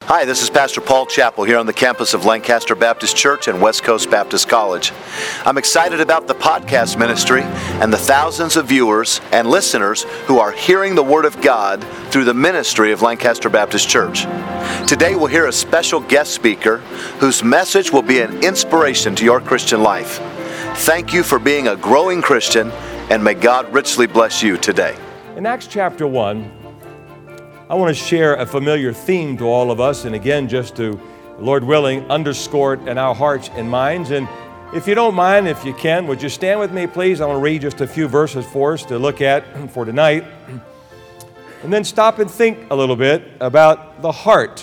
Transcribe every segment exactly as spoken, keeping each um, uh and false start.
Hi, this is Pastor Paul Chappell here on the campus of Lancaster Baptist Church and West Coast Baptist College. I'm excited about the podcast ministry and the thousands of viewers and listeners who are hearing the Word of God through the ministry of Lancaster Baptist Church. Today we'll hear a special guest speaker whose message will be an inspiration to your Christian life. Thank you for being a growing Christian, and may God richly bless you today. In Acts chapter one, I want to share a familiar theme to all of us, and again, just to, Lord willing, underscore it in our hearts and minds. And if you don't mind, if you can, would you stand with me, please? I want to read just a few verses for us to look at for tonight, and then stop and think a little bit about the heart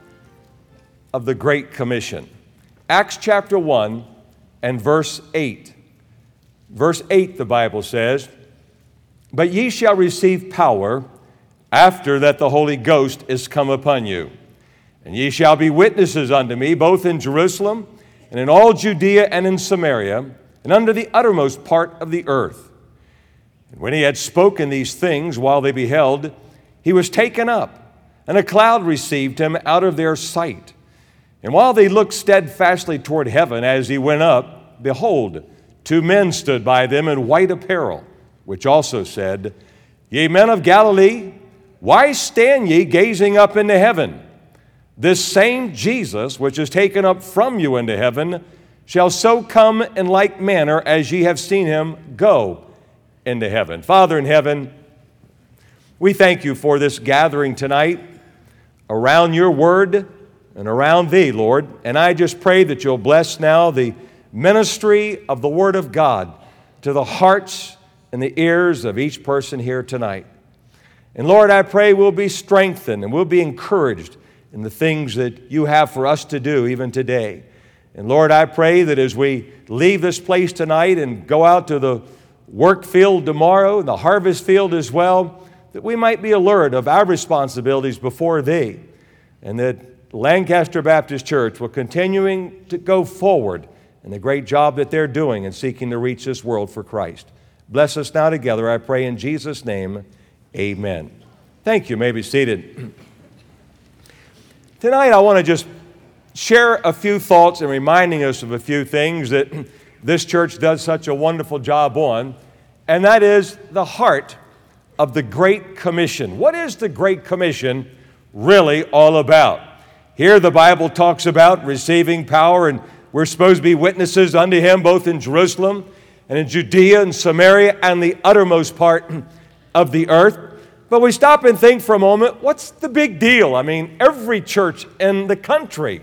of the Great Commission. Acts chapter one and verse eight. Verse eight, the Bible says, "But ye shall receive power after that the Holy Ghost is come upon you. And ye shall be witnesses unto me, both in Jerusalem, and in all Judea and in Samaria, and unto the uttermost part of the earth. And when he had spoken these things while they beheld, he was taken up, and a cloud received him out of their sight. And while they looked steadfastly toward heaven as he went up, behold, two men stood by them in white apparel, which also said, Ye men of Galilee, why stand ye gazing up into heaven? This same Jesus, which is taken up from you into heaven, shall so come in like manner as ye have seen him go into heaven." Father in heaven, we thank you for this gathering tonight around your word and around thee, Lord. And I just pray that you'll bless now the ministry of the word of God to the hearts and the ears of each person here tonight. And Lord, I pray we'll be strengthened and we'll be encouraged in the things that you have for us to do even today. And Lord, I pray that as we leave this place tonight and go out to the work field tomorrow, the harvest field as well, that we might be alert of our responsibilities before thee, and that Lancaster Baptist Church will continuing to go forward in the great job that they're doing in seeking to reach this world for Christ. Bless us now together, I pray in Jesus' name. Amen. Thank you. You may be seated. Tonight I want to just share a few thoughts and reminding us of a few things that this church does such a wonderful job on, and that is the heart of the Great Commission. What is the Great Commission really all about? Here the Bible talks about receiving power, and we're supposed to be witnesses unto him both in Jerusalem and in Judea and Samaria and the uttermost part of the earth. But we stop and think for a moment, what's the big deal? I mean, every church in the country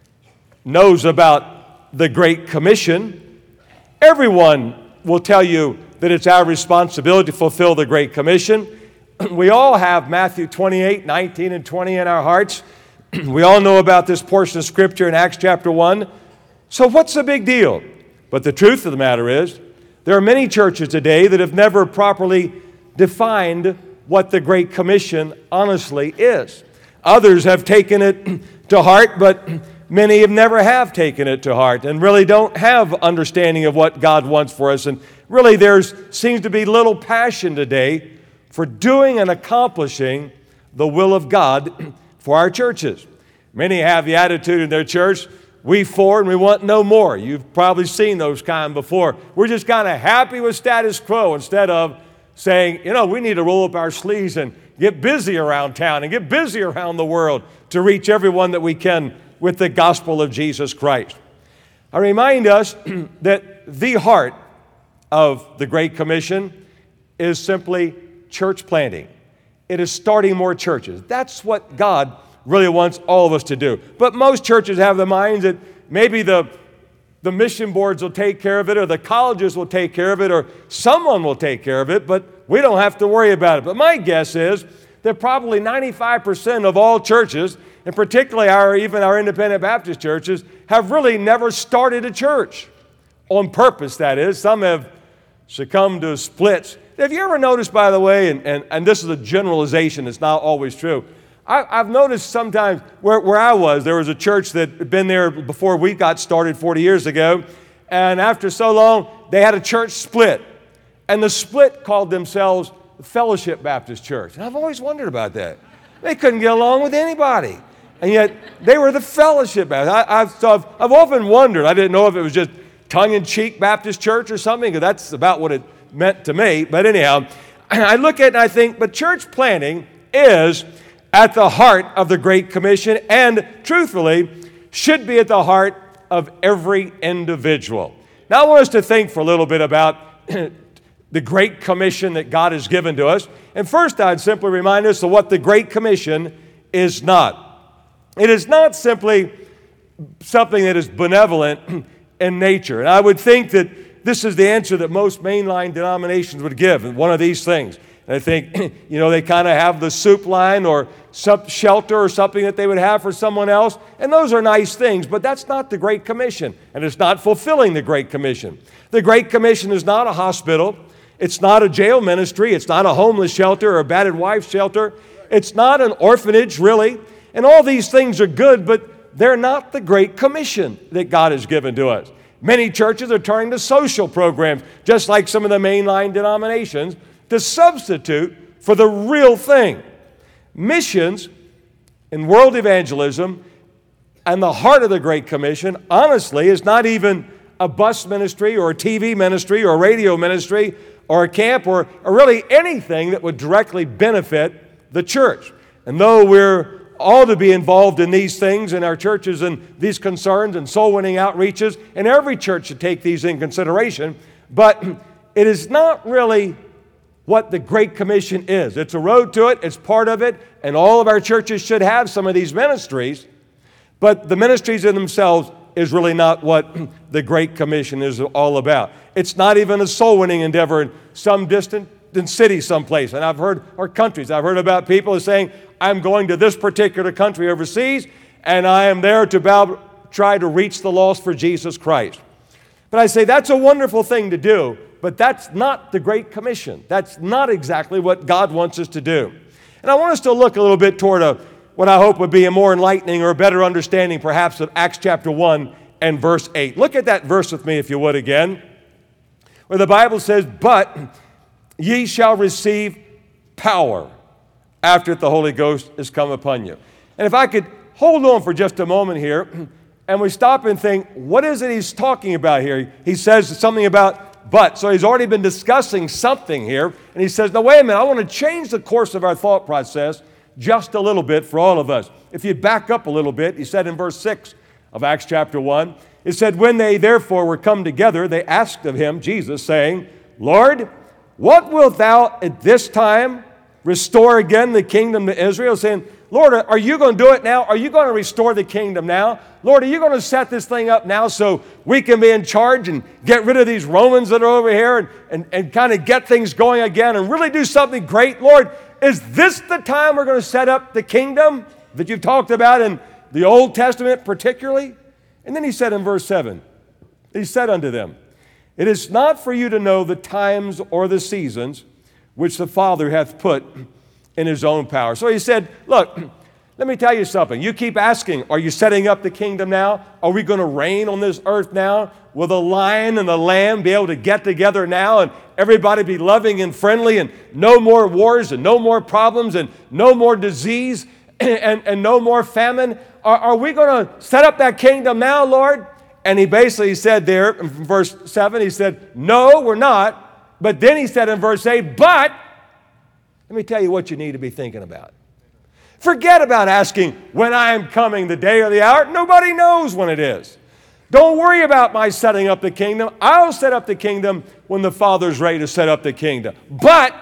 knows about the Great Commission. Everyone will tell you that it's our responsibility to fulfill the Great Commission. We all have Matthew twenty-eight, nineteen, and twenty in our hearts. We all know about this portion of Scripture in Acts chapter one. So what's the big deal? But the truth of the matter is, there are many churches today that have never properly defined what the Great Commission honestly is. Others have taken it to heart, but many have never have taken it to heart and really don't have understanding of what God wants for us. And really there seems to be little passion today for doing and accomplishing the will of God for our churches. Many have the attitude in their church, we for and we want no more. You've probably seen those kind before. We're just kind of happy with status quo instead of saying, you know, we need to roll up our sleeves and get busy around town and get busy around the world to reach everyone that we can with the gospel of Jesus Christ. I remind us that the heart of the Great Commission is simply church planting. It is starting more churches. That's what God really wants all of us to do. But most churches have the minds that maybe the The mission boards will take care of it, or the colleges will take care of it, or someone will take care of it, but we don't have to worry about it. But my guess is that probably ninety-five percent of all churches, and particularly our even our independent Baptist churches, have really never started a church. On purpose, that is. Some have succumbed to splits. Have you ever noticed, by the way, and, and, and this is a generalization, it's not always true, I, I've noticed sometimes where, where I was, there was a church that had been there before we got started forty years ago, and after so long, they had a church split. And the split called themselves Fellowship Baptist Church. And I've always wondered about that. They couldn't get along with anybody. And yet, they were the fellowship Baptist. I, I've, so I've, I've often wondered, I didn't know if it was just tongue-in-cheek Baptist church or something, because that's about what it meant to me. But anyhow, I look at it and I think, but church planting is at the heart of the Great Commission and, truthfully, should be at the heart of every individual. Now, I want us to think for a little bit about the Great Commission that God has given to us. And first, I'd simply remind us of what the Great Commission is not. It is not simply something that is benevolent in nature. And I would think that this is the answer that most mainline denominations would give, one of these things. And I think, you know, they kind of have the soup line or some shelter or something that they would have for someone else. And those are nice things, but that's not the Great Commission. And it's not fulfilling the Great Commission. The Great Commission is not a hospital. It's not a jail ministry. It's not a homeless shelter or a battered wife shelter. It's not an orphanage, really. And all these things are good, but they're not the Great Commission that God has given to us. Many churches are turning to social programs, just like some of the mainline denominations, to substitute for the real thing. Missions and world evangelism and the heart of the Great Commission, honestly, is not even a bus ministry or a T V ministry or a radio ministry or a camp or, or really anything that would directly benefit the church. And though we're all to be involved in these things in our churches and these concerns and soul-winning outreaches, and every church should take these in consideration, but it is not really what the Great Commission is. It's a road to it, it's part of it, and all of our churches should have some of these ministries, but the ministries in themselves is really not what the Great Commission is all about. It's not even a soul-winning endeavor in some distant city someplace. And I've heard, or countries, I've heard about people saying, I'm going to this particular country overseas, and I am there to bow, try to reach the lost for Jesus Christ. But I say that's a wonderful thing to do, but that's not the Great Commission. That's not exactly what God wants us to do. And I want us to look a little bit toward a, what I hope would be a more enlightening or a better understanding perhaps of Acts chapter one and verse eight. Look at that verse with me if you would again, where the Bible says, but ye shall receive power after the Holy Ghost is come upon you. And if I could hold on for just a moment here, and we stop and think, what is it he's talking about here? He says something about but. So he's already been discussing something here, and he says, now wait a minute, I want to change the course of our thought process just a little bit for all of us. If you back up a little bit, he said in verse six of Acts chapter one, it said, when they therefore were come together, they asked of him, Jesus, saying, Lord, what wilt thou at this time restore again the kingdom to Israel? Saying, Lord, are you going to do it now? Are you going to restore the kingdom now? Lord, are you going to set this thing up now so we can be in charge and get rid of these Romans that are over here and, and, and kind of get things going again and really do something great? Lord, is this the time we're going to set up the kingdom that you've talked about in the Old Testament particularly? And then he said in verse seven, he said unto them, it is not for you to know the times or the seasons which the Father hath put in his own power. So he said, look, let me tell you something. You keep asking, are you setting up the kingdom now? Are we going to reign on this earth now? Will the lion and the lamb be able to get together now and everybody be loving and friendly and no more wars and no more problems and no more disease and, and, and no more famine? Are, are we going to set up that kingdom now, Lord? And he basically said there in verse seven, he said, no, we're not. But then he said in verse eight, but let me tell you what you need to be thinking about. Forget about asking when I am coming, the day or the hour. Nobody knows when it is. Don't worry about my setting up the kingdom. I'll set up the kingdom when the Father's ready to set up the kingdom. But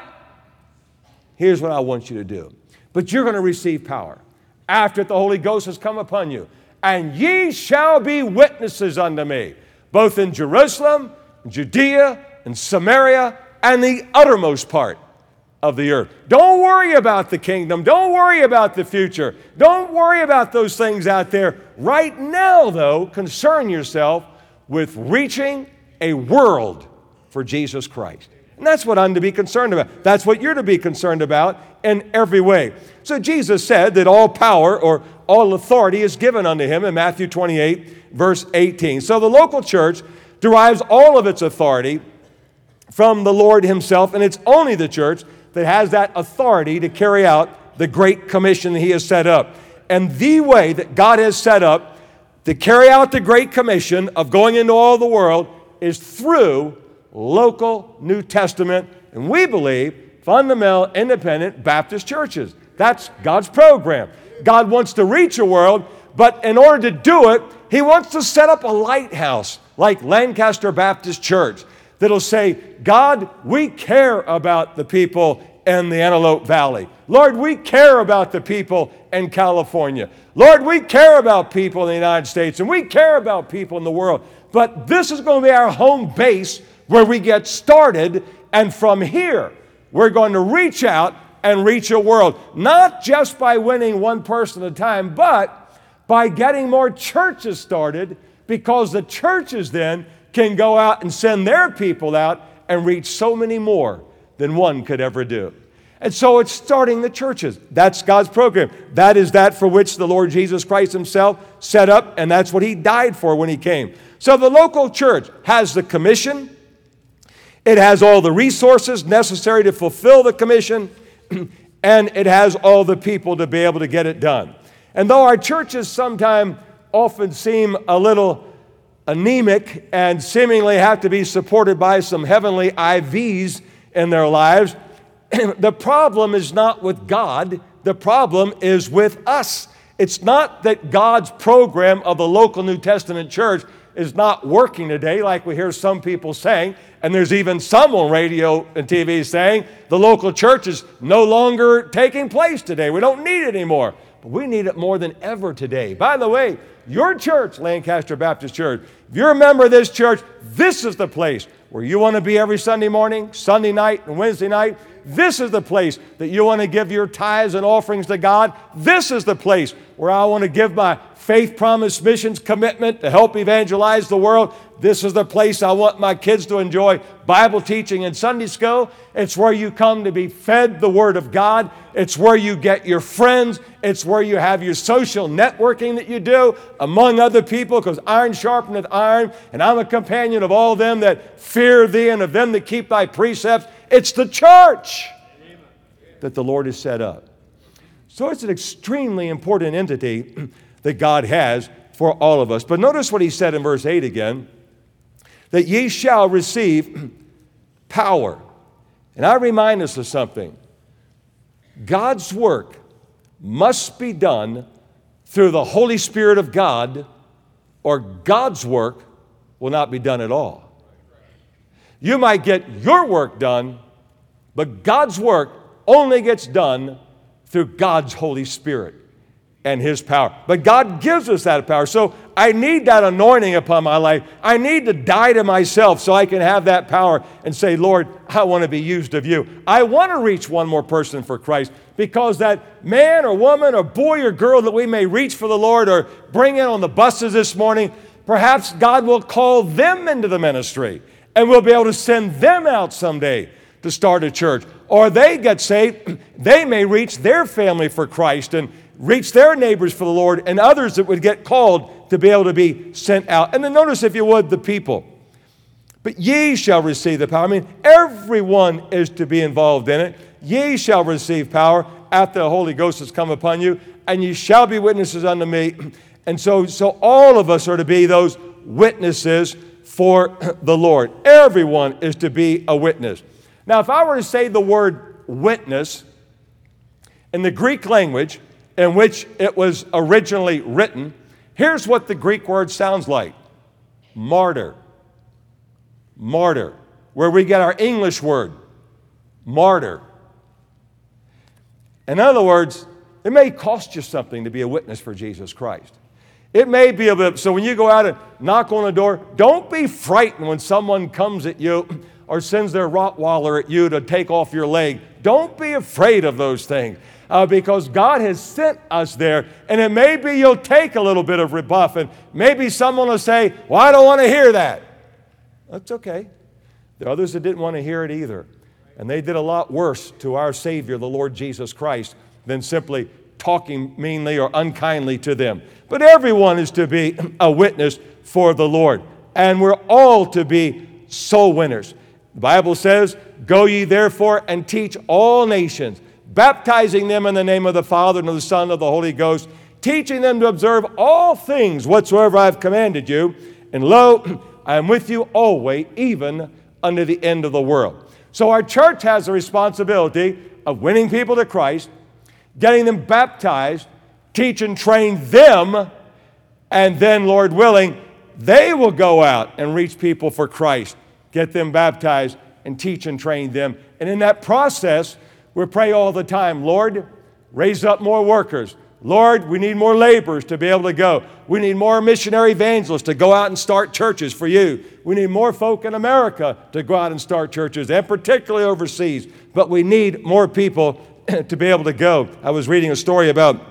here's what I want you to do. But you're going to receive power after the Holy Ghost has come upon you. And ye shall be witnesses unto me, both in Jerusalem, Judea, and Samaria, and the uttermost part of the earth. Don't worry about the kingdom. Don't worry about the future. Don't worry about those things out there. Right now, though, concern yourself with reaching a world for Jesus Christ. And that's what I'm to be concerned about. That's what you're to be concerned about in every way. So Jesus said that all power or all authority is given unto him in Matthew twenty-eight, verse eighteen. So the local church derives all of its authority from the Lord himself, and it's only the church that has that authority to carry out the Great Commission that he has set up. and the way that God has set up to carry out the Great Commission of going into all the world is through local New Testament, and we believe fundamental independent Baptist churches. That's God's program. God wants to reach a world, but in order to do it, He wants to set up a lighthouse like Lancaster Baptist Church that'll say, God, we care about the people in the Antelope Valley. Lord, we care about the people in California. Lord, we care about people in the United States, and we care about people in the world. But this is going to be our home base where we get started, and from here, we're going to reach out and reach a world, not just by winning one person at a time, but by getting more churches started, because the churches then can go out and send their people out and reach so many more than one could ever do. And so it's starting the churches. That's God's program. That is that for which the Lord Jesus Christ Himself set up, and that's what He died for when He came. So the local church has the commission. It has all the resources necessary to fulfill the commission, and it has all the people to be able to get it done. And though our churches sometimes often seem a little anemic and seemingly have to be supported by some heavenly I Vs in their lives, the problem is not with God. The problem is with us. It's not that God's program of the local New Testament church is not working today, like we hear some people saying, and there's even some on radio and T V saying the local church is no longer taking place today. We don't need it anymore. But we need it more than ever today. By the way, your church, Lancaster Baptist Church, if you're a member of this church, this is the place where you want to be every Sunday morning, Sunday night, and Wednesday night. This is the place that you want to give your tithes and offerings to God. This is the place where I want to give my Faith Promise Missions commitment to help evangelize the world. This is the place I want my kids to enjoy Bible teaching and Sunday school. It's where you come to be fed the Word of God. It's where you get your friends. It's where you have your social networking that you do among other people, because iron sharpeneth iron, and I'm a companion of all them that fear Thee and of them that keep Thy precepts. It's the church that the Lord has set up. So it's an extremely important entity that God has for all of us. But notice what He said in verse eight again, that ye shall receive power. And I remind us of something. God's work must be done through the Holy Spirit of God, or God's work will not be done at all. You might get your work done, but God's work only gets done through God's Holy Spirit and His power. But God gives us that power. So I need that anointing upon my life. I need to die to myself so I can have that power and say, Lord, I want to be used of You. I want to reach one more person for Christ, because that man or woman or boy or girl that we may reach for the Lord or bring in on the buses this morning, perhaps God will call them into the ministry, and we'll be able to send them out someday to start a church. Or they get saved, they may reach their family for Christ and reach their neighbors for the Lord, and others that would get called to be able to be sent out. And then notice, if you would, the people. But ye shall receive the power. I mean, everyone is to be involved in it. Ye shall receive power after the Holy Ghost has come upon you, and ye shall be witnesses unto me. And so, so all of us are to be those witnesses for the Lord. Everyone is to be a witness. Now, if I were to say the word witness in the Greek language in which it was originally written, here's what the Greek word sounds like. Martyr. Martyr. Where we get our English word. Martyr. In other words, it may cost you something to be a witness for Jesus Christ. It may be a bit, so when you go out and knock on a door, don't be frightened when someone comes at you or sends their Rottweiler at you to take off your leg. Don't be afraid of those things, uh, because God has sent us there. And it may be you'll take a little bit of rebuff, and maybe someone will say, well, I don't want to hear that. That's okay. There are others that didn't want to hear it either. And they did a lot worse to our Savior, the Lord Jesus Christ, than simply talking meanly or unkindly to them. But everyone is to be a witness for the Lord. And we're all to be soul winners. The Bible says, go ye therefore and teach all nations, baptizing them in the name of the Father and of the Son and of the Holy Ghost, teaching them to observe all things whatsoever I have commanded you. And lo, I am with you always, even unto the end of the world. So our church has a responsibility of winning people to Christ, getting them baptized, teach and train them, and then, Lord willing, they will go out and reach people for Christ, get them baptized, and teach and train them. And in that process, we pray all the time, Lord, raise up more workers. Lord, we need more laborers to be able to go. We need more missionary evangelists to go out and start churches for you. We need more folk in America to go out and start churches, and particularly overseas. But we need more people to be able to go. I was reading a story about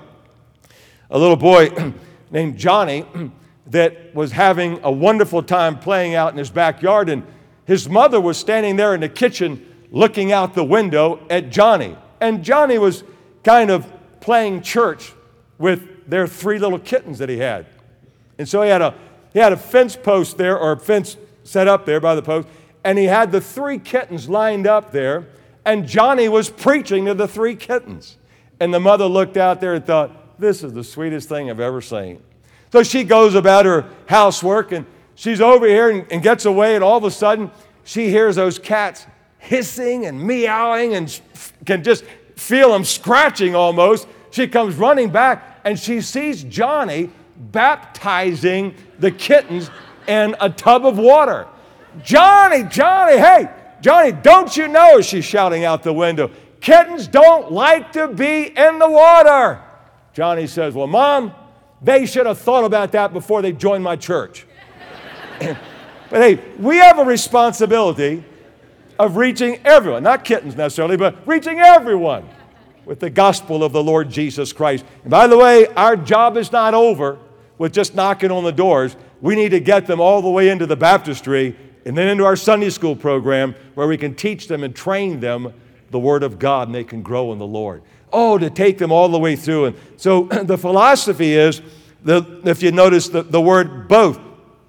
a little boy named Johnny that was having a wonderful time playing out in his backyard, and his mother was standing there in the kitchen looking out the window at Johnny. And Johnny was kind of playing church with their three little kittens that he had. And so he had a he had a fence post there, or a fence set up there by the post, and he had the three kittens lined up there, and Johnny was preaching to the three kittens. And the mother looked out there and thought, this is the sweetest thing I've ever seen. So she goes about her housework, and she's over here and, and gets away, and all of a sudden she hears those cats hissing and meowing and can just feel them scratching almost. She comes running back, and she sees Johnny baptizing the kittens in a tub of water. Johnny, Johnny, hey, Johnny, don't you know, she's shouting out the window, kittens don't like to be in the water. Johnny says, well, Mom, they should have thought about that before they joined my church. But hey, we have a responsibility of reaching everyone, not kittens necessarily, but reaching everyone with the gospel of the Lord Jesus Christ. And by the way, our job is not over with just knocking on the doors. We need to get them all the way into the baptistry and then into our Sunday school program where we can teach them and train them the Word of God, and they can grow in the Lord. Oh, to take them all the way through. And so the philosophy is, the, if you notice the, the word both,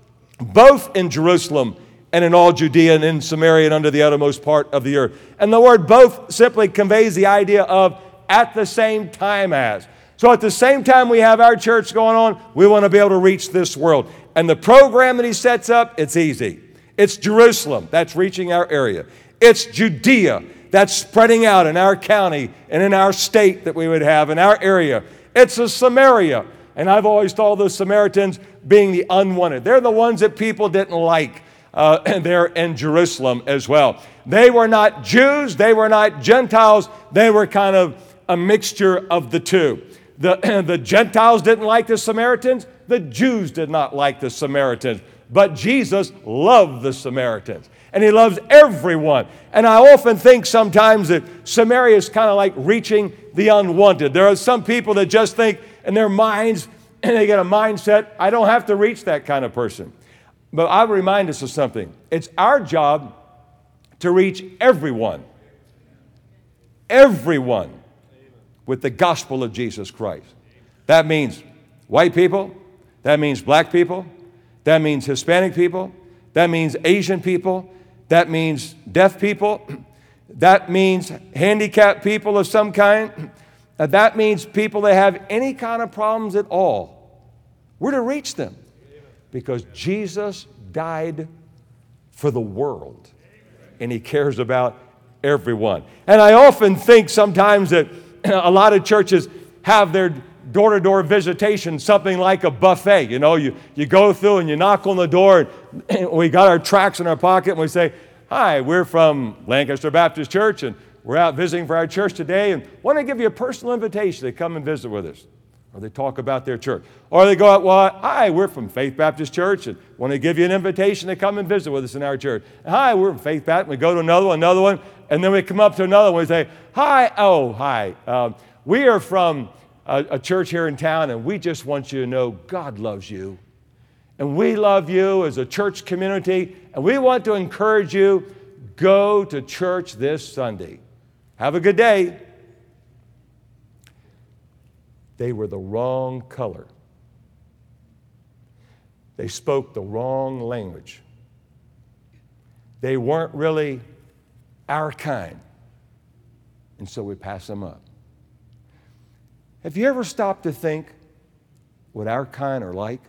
both in Jerusalem and in all Judea and in Samaria and under the uttermost part of the earth. And the word both simply conveys the idea of at the same time as. So at the same time we have our church going on, we want to be able to reach this world. And the program that he sets up, it's easy. It's Jerusalem, that's reaching our area. It's Judea, that's spreading out in our county and in our state that we would have, in our area. It's a Samaria. And I've always thought of the Samaritans being the unwanted. They're the ones that people didn't like. Uh, and they're in Jerusalem as well. They were not Jews, they were not Gentiles, they were kind of a mixture of the two. The, the Gentiles didn't like the Samaritans, the Jews did not like the Samaritans, but Jesus loved the Samaritans, and he loves everyone. And I often think sometimes that Samaria is kind of like reaching the unwanted. There are some people that just think in their minds, and they get a mindset, I don't have to reach that kind of person. But I would remind us of something. It's our job to reach everyone, everyone with the gospel of Jesus Christ. That means white people, that means black people, that means Hispanic people, that means Asian people, that means deaf people, that means handicapped people of some kind, that means people that have any kind of problems at all. We're to reach them. Because Jesus died for the world, and he cares about everyone. And I often think sometimes that a lot of churches have their door-to-door visitation something like a buffet. You know, you, you go through and you knock on the door, and we got our tracts in our pocket, and we say, hi, we're from Lancaster Baptist Church, and we're out visiting for our church today, and want to give you a personal invitation to come and visit with us. Or they talk about their church. Or they go out, well, hi, we're from Faith Baptist Church, and want to give you an invitation to come and visit with us in our church. Hi, we're from Faith Baptist. We go to another one, another one, and then we come up to another one. We say, hi, oh, hi. Um, we are from a, a church here in town, and we just want you to know God loves you. And we love you as a church community, and we want to encourage you, go to church this Sunday. Have a good day. They were the wrong color. They spoke the wrong language. They weren't really our kind. And so we pass them up. Have you ever stopped to think what our kind are like?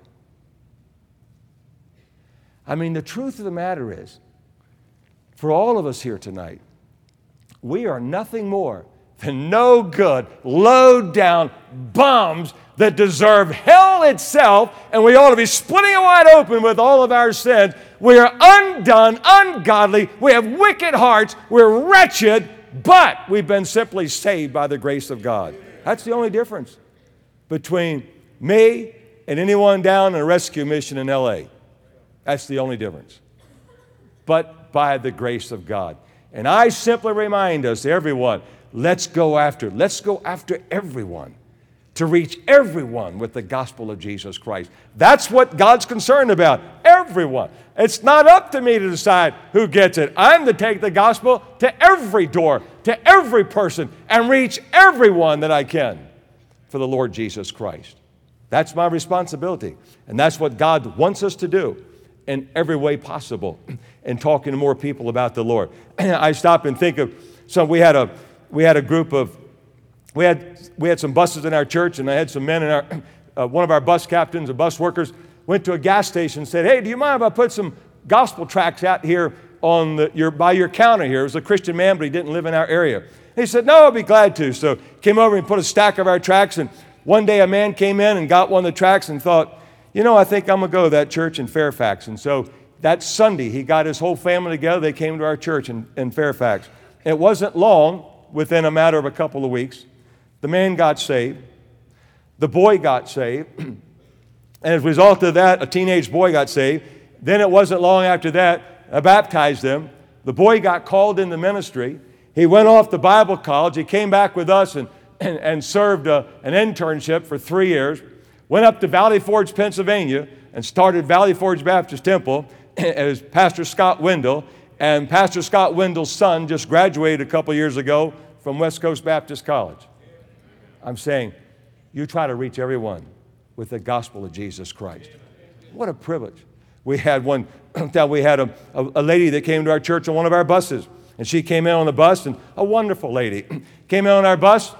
I mean, the truth of the matter is, for all of us here tonight, we are nothing more than no good, low-down bums that deserve hell itself, and we ought to be splitting it wide open with all of our sins. We are undone, ungodly, we have wicked hearts, we're wretched, but we've been simply saved by the grace of God. That's the only difference between me and anyone down in a rescue mission in L A. That's the only difference. But by the grace of God. And I simply remind us, everyone, let's go after, let's go after everyone, to reach everyone with the gospel of Jesus Christ. That's what God's concerned about, everyone. It's not up to me to decide who gets it. I'm to take the gospel to every door, to every person, and reach everyone that I can for the Lord Jesus Christ. That's my responsibility, and that's what God wants us to do in every way possible in talking to more people about the Lord. I stop and think of some, we had a, we had a group of, we had, we had some buses in our church, and I had some men in our, uh, one of our bus captains and bus workers went to a gas station and said, hey, do you mind if I put some gospel tracts out here on the, your, by your counter here? It was a Christian man, but he didn't live in our area. And he said, no, I'll be glad to. So came over and put a stack of our tracts, and one day a man came in and got one of the tracts and thought, you know, I think I'm going to go to that church in Fairfax. And so that Sunday, he got his whole family together. They came to our church in, in Fairfax. It wasn't long, within a matter of a couple of weeks, the man got saved. The boy got saved. And as a result of that, a teenage boy got saved. Then it wasn't long after that, I baptized them. The boy got called into ministry. He went off to Bible college. He came back with us and, and, and served a, an internship for three years. Went up to Valley Forge, Pennsylvania, and started Valley Forge Baptist Temple as Pastor Scott Wendell. And Pastor Scott Wendell's son just graduated a couple years ago from West Coast Baptist College. I'm saying, you try to reach everyone with the gospel of Jesus Christ. What a privilege. We had one, we had a, a, a lady that came to our church on one of our buses. And she came in on the bus, and a wonderful lady came in on our bus,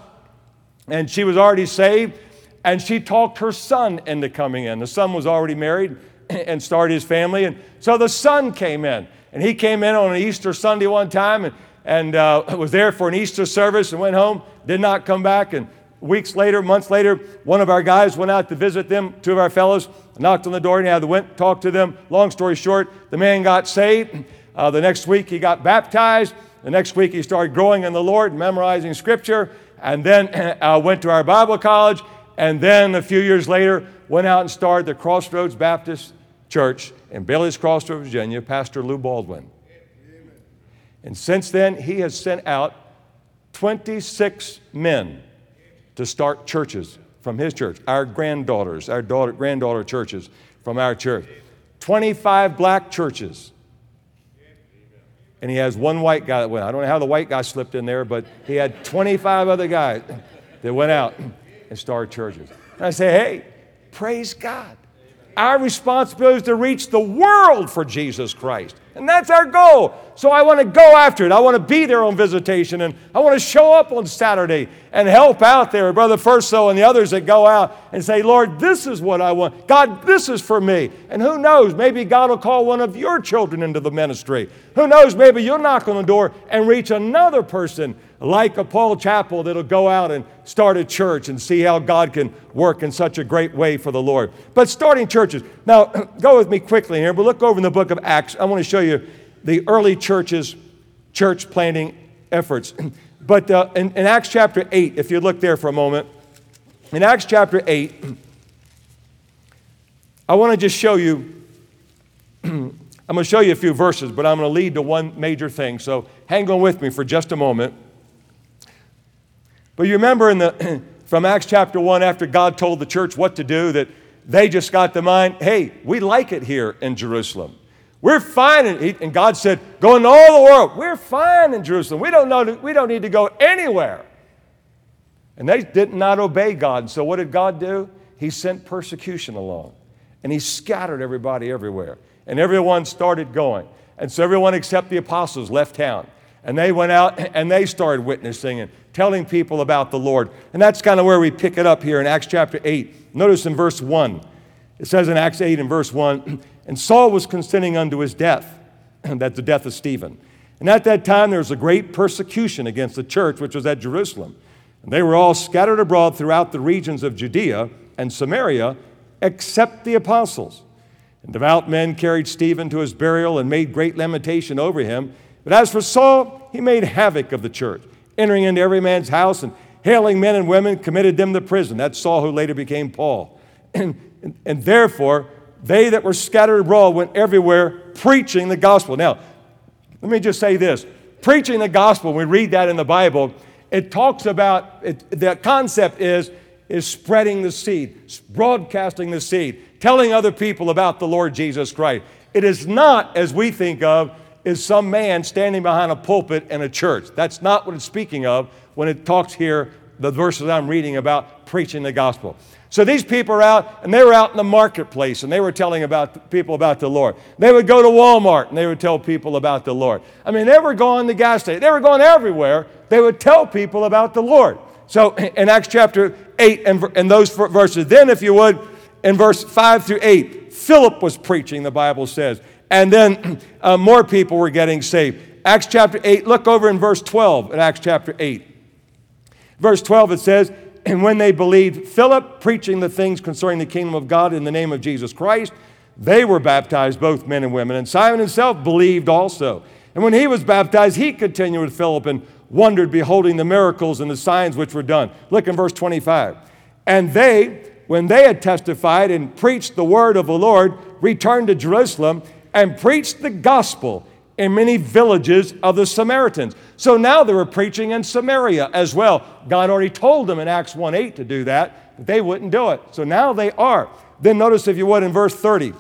and she was already saved. And she talked her son into coming in. The son was already married and started his family. And so the son came in. And he came in on an Easter Sunday one time and, and uh, was there for an Easter service and went home, did not come back. And weeks later, months later, one of our guys went out to visit them, two of our fellows, knocked on the door, and he had to went, talked to them. Long story short, the man got saved. Uh, the next week, he got baptized. The next week, he started growing in the Lord, memorizing Scripture, and then uh, went to our Bible college. And then a few years later, went out and started the Crossroads Baptist Church in Bailey's Crossroads, Virginia, Pastor Lou Baldwin. Amen. And since then, he has sent out twenty-six men to start churches from his church. Our granddaughters, our daughter, granddaughter churches from our church. twenty-five black churches. And he has one white guy that went. I don't know how the white guy slipped in there, but he had twenty-five other guys that went out and start churches. And I say, hey, praise God. Our responsibility is to reach the world for Jesus Christ. And that's our goal. So I want to go after it. I want to be there on visitation. And I want to show up on Saturday and help out there. Brother Furso and the others that go out and say, Lord, this is what I want. God, this is for me. And who knows, maybe God will call one of your children into the ministry. Who knows, maybe you'll knock on the door and reach another person like a Paul Chappell that'll go out and start a church and see how God can work in such a great way for the Lord. But starting churches. Now, go with me quickly here, but look over in the book of Acts. I want to show you the early churches, church planting efforts. But uh, in, in Acts chapter eight, if you look there for a moment, in Acts chapter eight, I want to just show you, I'm going to show you a few verses, but I'm going to lead to one major thing. So hang on with me for just a moment. But you remember in the from Acts chapter one, after God told the church what to do, that they just got the mind, hey, we like it here in Jerusalem. We're fine. In, and God said, go into all the world. We're fine in Jerusalem. We don't know, we don't need to go anywhere. And they did not obey God. So what did God do? He sent persecution along. And he scattered everybody everywhere. And everyone started going. And so everyone except the apostles left town. And they went out and they started witnessing and telling people about the Lord. And that's kind of where we pick it up here in Acts chapter eight. Notice in verse one. It says in Acts eight and verse one, and Saul was consenting unto his death, that's the death of Stephen. And at that time there was a great persecution against the church, which was at Jerusalem. And they were all scattered abroad throughout the regions of Judea and Samaria, except the apostles. And devout men carried Stephen to his burial and made great lamentation over him. But as for Saul, he made havoc of the church, entering into every man's house and hailing men and women, committed them to prison. That's Saul, who later became Paul. And, and, and therefore, they that were scattered abroad went everywhere preaching the gospel. Now, let me just say this. Preaching the gospel, when we read that in the Bible, it talks about, it, the concept is, is spreading the seed, broadcasting the seed, telling other people about the Lord Jesus Christ. It is not, as we think of, is some man standing behind a pulpit in a church. That's not what it's speaking of when it talks here, the verses I'm reading about preaching the gospel. So these people are out, and they were out in the marketplace, and they were telling about people about the Lord. They would go to Walmart, and they would tell people about the Lord. I mean, they were going to the gas station. They were going everywhere. They would tell people about the Lord. So in Acts chapter eight and, and those verses, then if you would, in verse five through eight, Philip was preaching, the Bible says. And then uh, more people were getting saved. Acts chapter eight, look over in verse twelve in Acts chapter eight. Verse twelve, it says, and when they believed Philip preaching the things concerning the kingdom of God in the name of Jesus Christ, they were baptized, both men and women. And Simon himself believed also. And when he was baptized, he continued with Philip and wondered, beholding the miracles and the signs which were done. Look in verse twenty-five. And they, when they had testified and preached the word of the Lord, returned to Jerusalem and preached the gospel in many villages of the Samaritans. So now they were preaching in Samaria as well. God already told them in Acts one eight to do that, but they wouldn't do it. So now they are. Then notice, if you would, in verse thirty.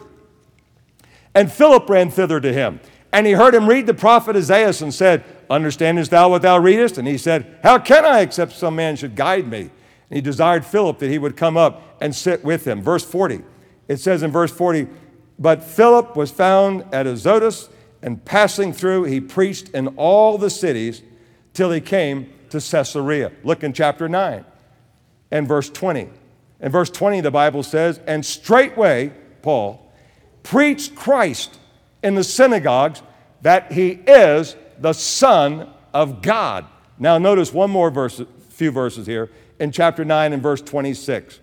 And Philip ran thither to him, and he heard him read the prophet Isaiah and said, understandest thou what thou readest? And he said, how can I, except some man should guide me? And he desired Philip that he would come up and sit with him. Verse forty, it says in verse forty, but Philip was found at Azotus, and passing through, he preached in all the cities till he came to Caesarea. Look in chapter nine and verse twenty. In verse twenty, the Bible says, and straightway, Paul, preached Christ in the synagogues, that he is the Son of God. Now notice one more verse, few verses here, in chapter nine and verse twenty-six.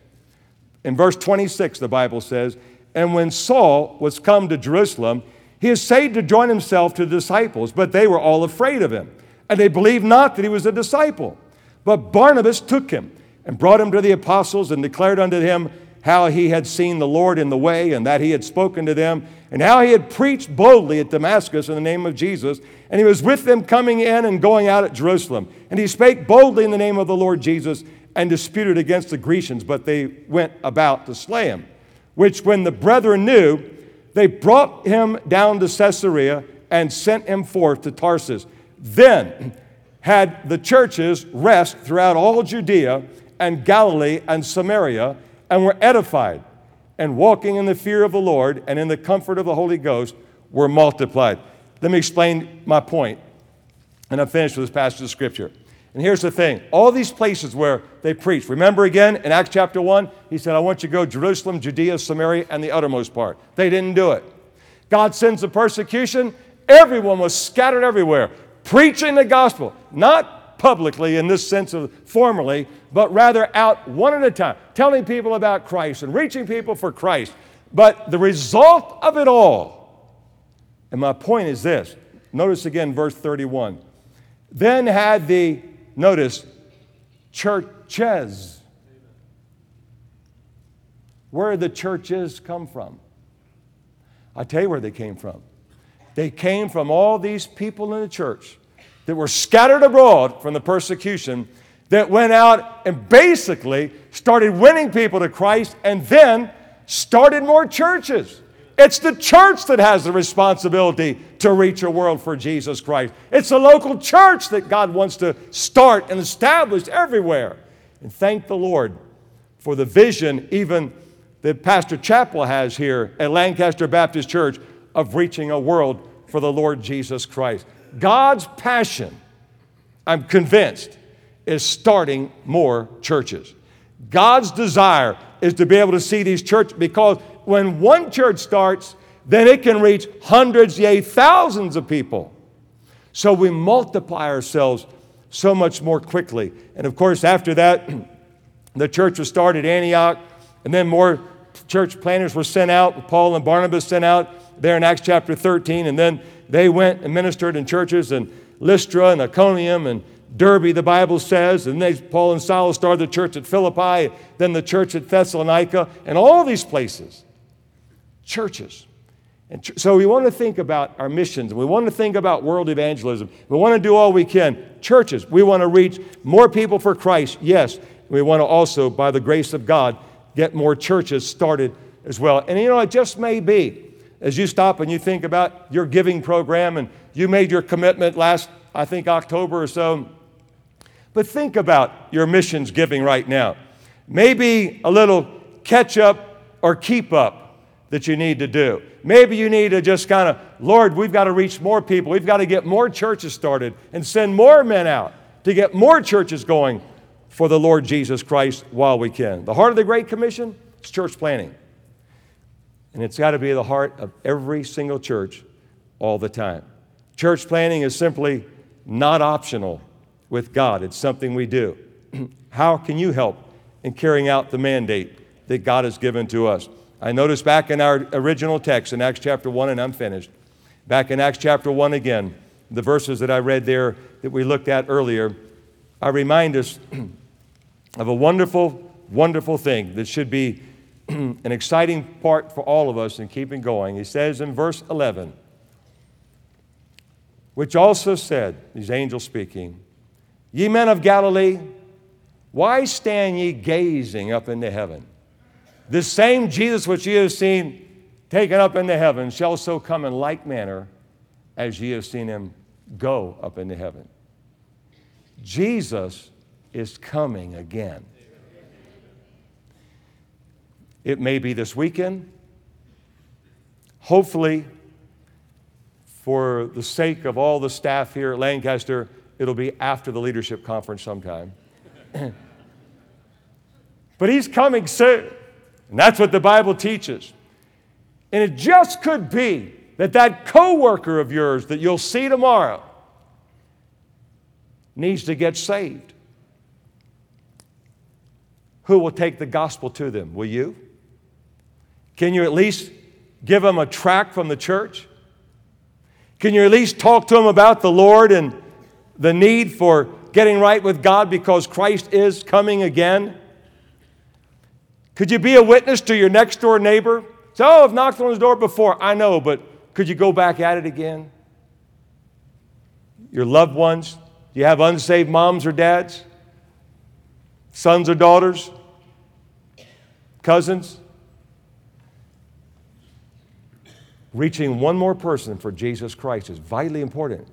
In verse twenty-six, the Bible says, and when Saul was come to Jerusalem, he essayed to join himself to the disciples, but they were all afraid of him, and they believed not that he was a disciple. But Barnabas took him and brought him to the apostles and declared unto him how he had seen the Lord in the way, and that he had spoken to them, and how he had preached boldly at Damascus in the name of Jesus. And he was with them coming in and going out at Jerusalem. And he spake boldly in the name of the Lord Jesus, and disputed against the Grecians, but they went about to slay him. Which when the brethren knew, they brought him down to Caesarea and sent him forth to Tarsus. Then had the churches rest throughout all Judea and Galilee and Samaria, and were edified, and walking in the fear of the Lord and in the comfort of the Holy Ghost were multiplied. Let me explain my point, and I'm finished with this passage of Scripture. And here's the thing. All these places where they preached. Remember again, in Acts chapter one, he said, I want you to go Jerusalem, Judea, Samaria, and the uttermost part. They didn't do it. God sends the persecution. Everyone was scattered everywhere, preaching the gospel. Not publicly in this sense of formally, but rather out one at a time, telling people about Christ and reaching people for Christ. But the result of it all, and my point is this. Notice again verse thirty-one. Then had the Notice, churches. Where did the churches come from? I'll tell you where they came from. They came from all these people in the church that were scattered abroad from the persecution, that went out and basically started winning people to Christ, and then started more churches. It's the church that has the responsibility to reach a world for Jesus Christ. It's the local church that God wants to start and establish everywhere. And thank the Lord for the vision even that Pastor Chappell has here at Lancaster Baptist Church of reaching a world for the Lord Jesus Christ. God's passion, I'm convinced, is starting more churches. God's desire is to be able to see these churches, because when one church starts, then it can reach hundreds, yea, thousands of people. So we multiply ourselves so much more quickly. And of course, after that, the church was started at Antioch, and then more church planters were sent out. Paul and Barnabas sent out there in Acts chapter thirteen, and then they went and ministered in churches in Lystra and Iconium and Derbe, the Bible says, and they, Paul and Silas started the church at Philippi, then the church at Thessalonica, and all these places, churches. And ch- so we want to think about our missions. We want to think about world evangelism. We want to do all we can. Churches, we want to reach more people for Christ, yes. We want to also, by the grace of God, get more churches started as well. And you know, it just may be, as you stop and you think about your giving program, and you made your commitment last, I think, October or so, but think about your missions giving right now. Maybe a little catch up or keep up that you need to do. Maybe you need to just kind of, Lord, we've got to reach more people. We've got to get more churches started and send more men out to get more churches going for the Lord Jesus Christ while we can. The heart of the Great Commission is church planting. And it's got to be the heart of every single church all the time. Church planting is simply not optional with God. It's something we do. How can you help in carrying out the mandate that God has given to us? I noticed back in our original text in Acts chapter one, and I'm finished. Back in Acts chapter one again, the verses that I read there that we looked at earlier, I remind us of a wonderful, wonderful thing that should be an exciting part for all of us in keeping going. He says in verse eleven, which also said, these angels speaking, ye men of Galilee, why stand ye gazing up into heaven? This same Jesus which ye have seen taken up into heaven shall so come in like manner as ye have seen him go up into heaven. Jesus is coming again. It may be this weekend. Hopefully, for the sake of all the staff here at Lancaster, it'll be after the leadership conference sometime. But he's coming soon. And that's what the Bible teaches. And it just could be that that coworker of yours that you'll see tomorrow needs to get saved. Who will take the gospel to them? Will you? Can you at least give them a tract from the church? Can you at least talk to them about the Lord and the need for getting right with God because Christ is coming again? Could you be a witness to your next door neighbor? Say, oh, I've knocked on his door before. I know, but could you go back at it again? Your loved ones? Do you have unsaved moms or dads? Sons or daughters? Cousins? Reaching one more person for Jesus Christ is vitally important.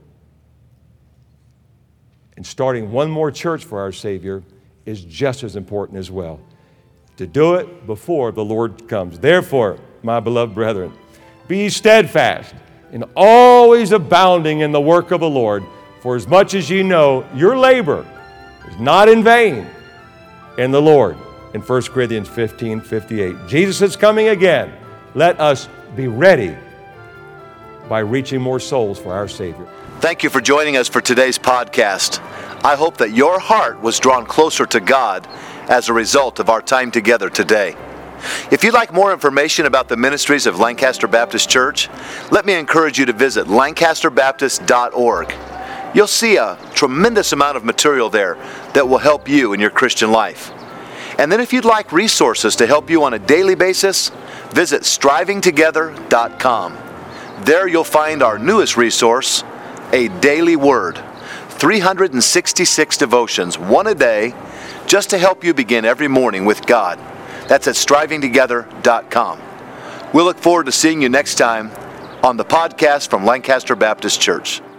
And starting one more church for our Savior is just as important as well. To do it before the Lord comes. Therefore, my beloved brethren, be steadfast and always abounding in the work of the Lord, for as much as ye know your labor is not in vain in the Lord. In First Corinthians fifteen fifty-eight. Jesus is coming again. Let us be ready by reaching more souls for our Savior. Thank you for joining us for today's podcast. I hope that your heart was drawn closer to God as a result of our time together today. If you'd like more information about the ministries of Lancaster Baptist Church, let me encourage you to visit lancaster baptist dot org. You'll see a tremendous amount of material there that will help you in your Christian life. And then if you'd like resources to help you on a daily basis, visit striving together dot com. There you'll find our newest resource, A Daily Word. three hundred sixty-six devotions, one a day, just to help you begin every morning with God. That's at striving together dot com. We'll look forward to seeing you next time on the podcast from Lancaster Baptist Church.